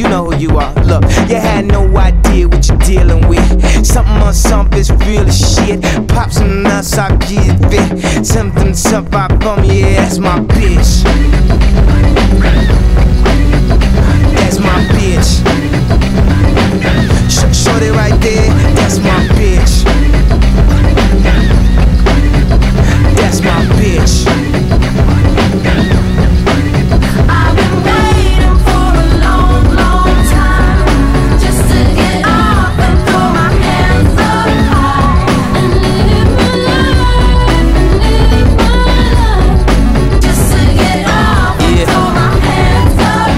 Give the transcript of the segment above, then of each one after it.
you know who you are. Look, you had no idea what you're dealing with. Something on something is real as shit. Pop some nuts, I'll give it. Something I bum, yeah, that's my bitch. That's my bitch. Shorty right there, that's my bitch. That's my bitch. I've been waiting for a long, long time just to get up and throw my hands up high and live my life, just to get up and throw my hands up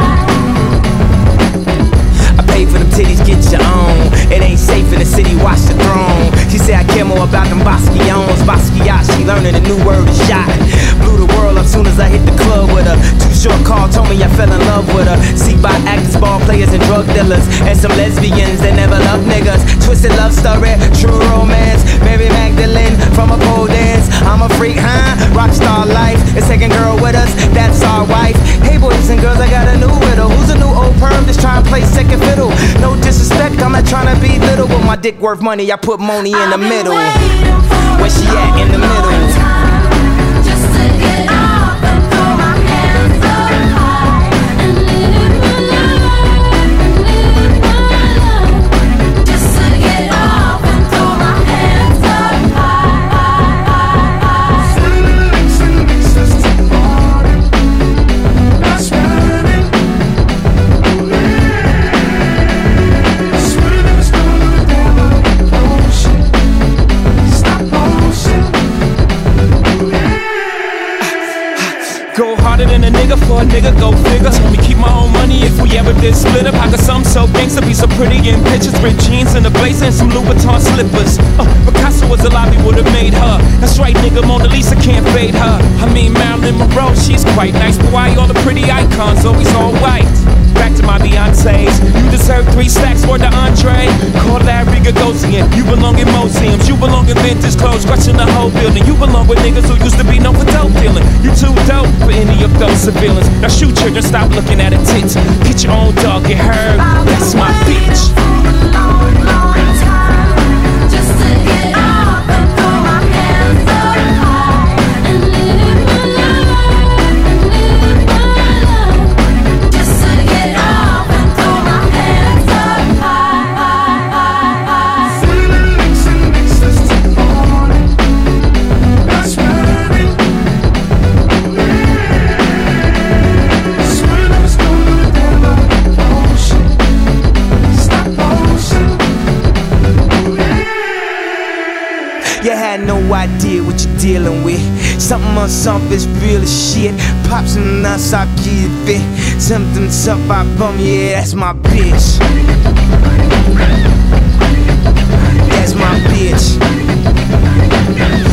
high. I pay for them titties, get your own. It ain't safe in the city, watch the throne. She said I care more about them Basquions. Basquiat, she learning a new word is shot. Blew the world up soon as I hit the club with her. Too short call, told me I fell in love with her. See by actors, ball players, and drug dealers. And some lesbians that never loved niggas. Twisted love story, true romance. Mary Magdalene from a pole dance. I'm a freak, huh? Rockstar life. A second girl with us, that's our wife. Hey boys and girls, I got a new widow. Who's a new old perm just trying to play second fiddle? No disrespect, I'm not trying to be little. But my dick worth money, I put money in the middle. Where she at in the middle? Just to get up and throw my hands up high and live my life, just to get up and throw my hands up high. Sister party, that's running. Sweet as gold down the ocean. Stop motion. Go harder than a nigga for a nigga, go figure. Told me keep my own money if we ever did split up. How could some so gangsta be so pretty in pictures? Ripped jeans and a blazer and some Louboutin slippers. Picasso was alive, he would've made her. That's right, nigga, Mona Lisa can't fade her. I mean Marilyn Monroe, she's quite nice. But why all the pretty icons always all white? Back to my Beyonce's. You deserve 3 stacks for the entree. Call Larry Gagosian. You belong in museums. You belong in vintage clothes, crushing the whole building. You belong with niggas who used to be known for dope dealing. You too dope for any of those civilians. Now shoot children, stop looking at her tits. Get your own dog, get heard. That's my bitch. Just to get up and throw my hands up high and live my life, just to get up and throw my hands up high. Sister party, that's running. Sweet as gold down the ocean. Stop motion. You had no idea what you're dealing with. Something on something is real as shit. Pop some nuts, I'll give it. Something I bum, yeah, that's my bitch. That's my bitch.